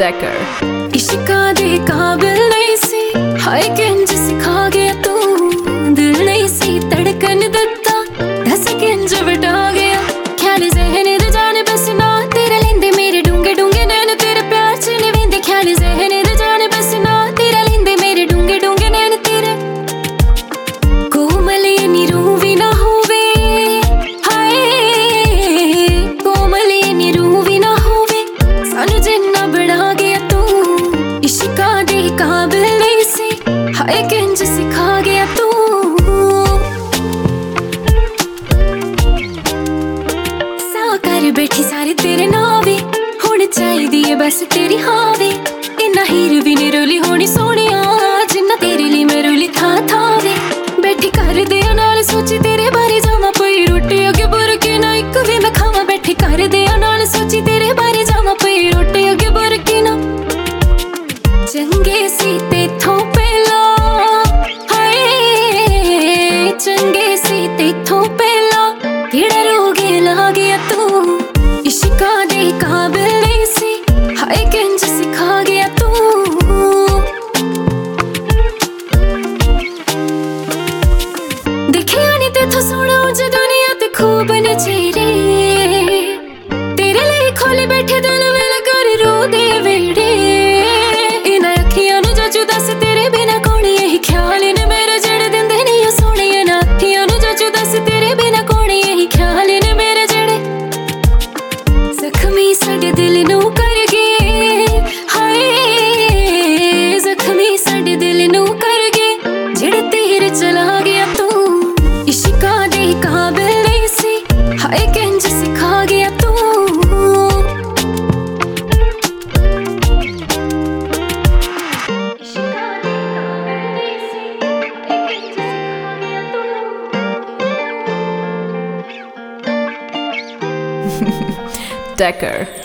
Decker इश्का दे काबिल नहीं सी हाय किंज सिखा गया तू दिल नहीं सी धड़कन दिता दस किंज बटा गया ख्याल ज़हन दे जाने बस ना तेरे लेंदे मेरे डूंगे डूंगे नैन तेरे प्यार च ने वेंदे ख्याल ज़हन दे जाने बस ना तेरे लेंदे मेरे डूंगे डूंगे नैन तेरे कोमल नी रूह भी ना होवे हाय कोमल नी रूह भी ना होवे सानू जिन्ना बड़ा गया तू इश्का दे काबिल नहीं सी हाय किंज सिखा गया तू सा कर बैठी सारी तेरे नावे हुण चाहिदी है बस तेरी हावे इन्ना हीर भी नी रोली होनी सोनिया जिन्ना तेरे लिए मैं रोली था वे बैठी कर दे नाल सोची तेरे बारे जावा पई रोटी अगे बुरकी ना एक भी मैं खावा बैठी कर दे नाल सोची तेरे बारे जावा पई रोटी अगे बुरकी ना चंगे सी तेथों पहला हाय चंगे सी तेथों पहला केड़ा रोग ला गया तू इश्का दे काबिल नहीं सी हाय किंज सिखा गया तू देखिया नी तेथों सोना उज दुनिया ते खूब नचेरे तेरे लिए खोले बैठे दिल मेरा कर रो दे वेड़े इना अखियां नु जजू दस तेरे बिना कौन यही ख्याल ने मेरे जड़ दिंदे नहीं सोने इना अखियां नु जजू दस तेरे बिना कौन यही ख्याल ने मेरे जड़े जख्मी साडे दिल नू कर गए हाय जख्मी साडे दिल नू कर गए जेड़े तेरे चला गया तू इश्का दे काबिल नहीं सी हाय किंज सिखा गया तू Decker